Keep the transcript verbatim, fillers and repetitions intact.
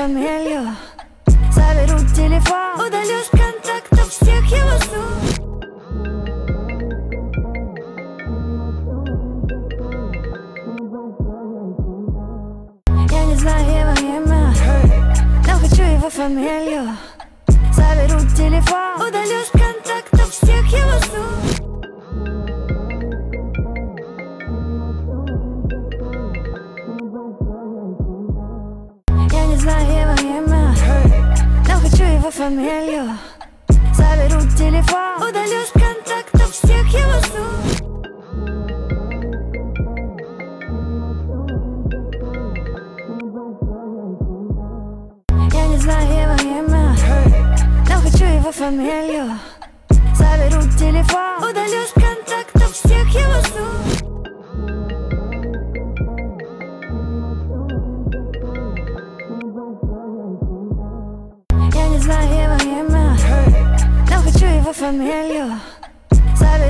фамилию, заберу телефон, удалю с контактов всех его слов. Я не знаю его имя, но хочу его фамилию, заберу телефон, удалю с контактов всех его слов. Я не знаю его имя, но хочу его фамилию, заберу телефон, удалю с контактов всех его слов. Я не знаю его имя, но хочу его фамилию, заберу телефон, удалю с контактов всех его слов. Я не знаю его имя, но хочу его фамилию, заберу